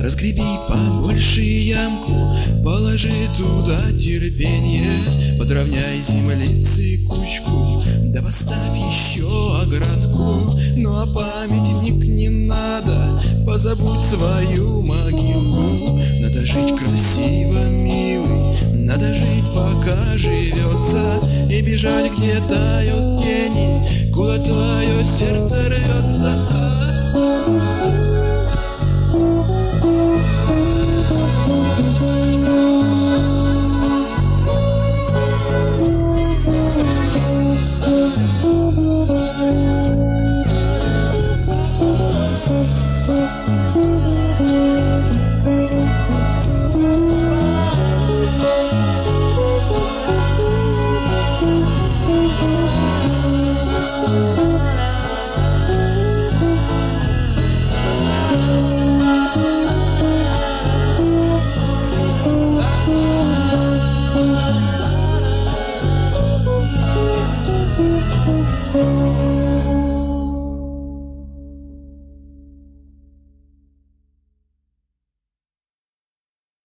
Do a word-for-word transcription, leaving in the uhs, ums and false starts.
Разгреби побольше ямку, положи туда терпение, подровняй землицы кучку, да поставь еще оградку. Ну а памятник не надо, позабудь свою могилу. Надо жить красиво, милый, надо жить, пока живется, и бежать, где тают тени, куда твое сердце рвется.